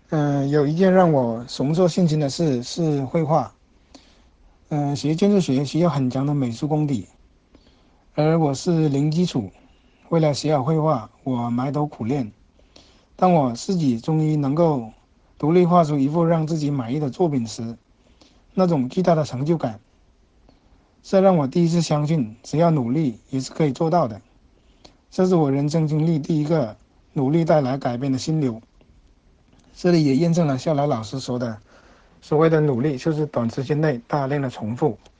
有一件让我重塑信心的事是绘画。学建筑学需要很强的美术功底，而我是零基础。为了学好绘画，我埋头苦练。当我自己终于能够独立画出一幅让自己满意的作品时，那种巨大的成就感，这让我第一次相信，只要努力也是可以做到的。这是我人生经历第一个努力带来改变的心流。这里也验证了笑来老师说的，所谓的努力就是短时间内大量的重复。